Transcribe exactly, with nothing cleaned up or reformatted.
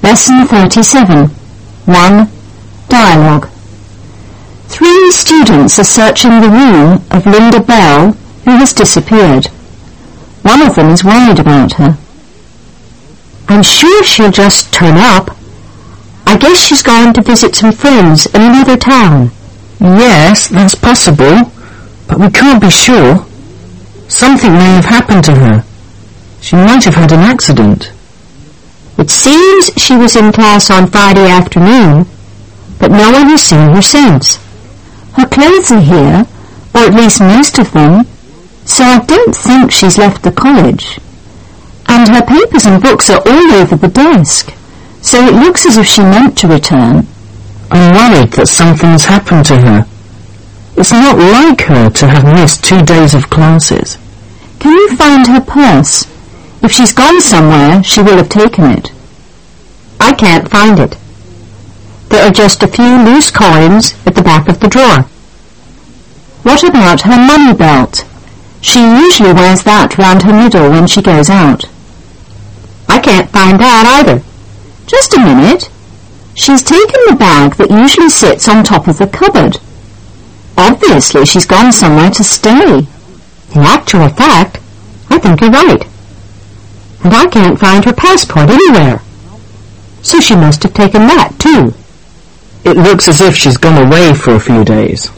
Lesson thirty-seven. one. Dialogue. Three students are searching the room of Linda Bell, who has disappeared. One of them is worried about her. I'm sure she'll just turn up. I guess she's gone to visit some friends in another town. Yes, that's possible, but we can't be sure. Something may have happened to her. She might have had an accident. It seems she was in class on Friday afternoon, but no one has seen her since. Her clothes are here, or at least most of them, so I don't think she's left the college. And her papers and books are all over the desk, so it looks as if she meant to return. I'm worried that something's happened to her. It's not like her to have missed two days of classes. Can you find her purse? If she's gone somewhere, she will have taken it. I can't find it. There are just a few loose coins at the back of the drawer. What about her money belt? She usually wears that round her middle when she goes out. I can't find that either. Just a minute. She's taken the bag that usually sits on top of the cupboard. Obviously she's gone somewhere to stay. In actual fact, I think you're right. And I can't find her passport anywhere. So she must have taken that too. It looks as if she's gone away for a few days.